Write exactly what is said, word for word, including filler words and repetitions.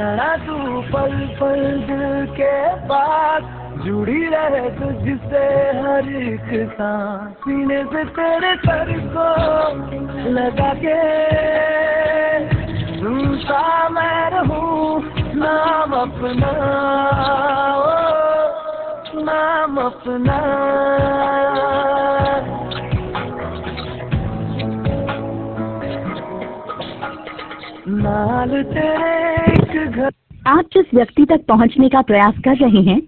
रहना तू पल पल दिल के पास, जुड़ी रहे तुझसे हर एक सांस, सीने से तेरे सर को लगा के सुनता मैं रहूं नाम अपना, ओ नाम अपना। नाल तेरे एक घर। आप जिस व्यक्ति तक पहुंचने का प्रयास कर रहे हैं